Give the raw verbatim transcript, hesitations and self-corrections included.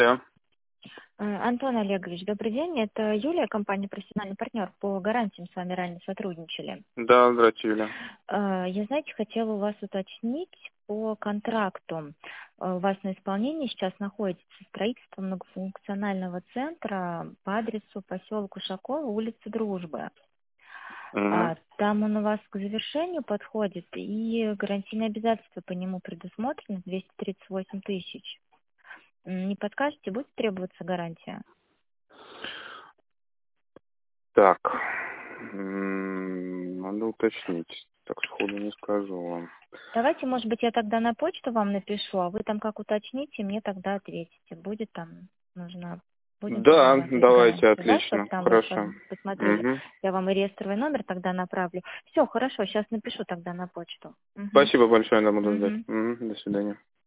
Да, Э, Антон Олегович, добрый день. Это Юлия, компания «Профессиональный партнер». По гарантиям с вами ранее сотрудничали. да, здравствуйте, Юля. Э, Я, знаете, хотела у вас уточнить по контракту. Э, У вас на исполнении сейчас находится строительство многофункционального центра по адресу поселок Ушакова, улица Дружбы. Угу. А, Там он у вас к завершению подходит, и гарантийные обязательства по нему предусмотрены двести тридцать восемь тысяч. М, Не подскажете, будет требоваться гарантия? Так, м, надо уточнить. Так сходу не скажу вам. Давайте, может быть, я тогда на почту вам напишу, а вы там как уточните, мне тогда ответите. Будет там нужно, будем Да, предлагать давайте, гарантию, да, чтобы отлично, там вы хорошо. пос- посмотрели. Угу. Я вам и реестровый номер тогда направлю. Все, хорошо, сейчас напишу тогда на почту. Угу. Спасибо большое, да, буду ждать. Угу. Угу. До свидания.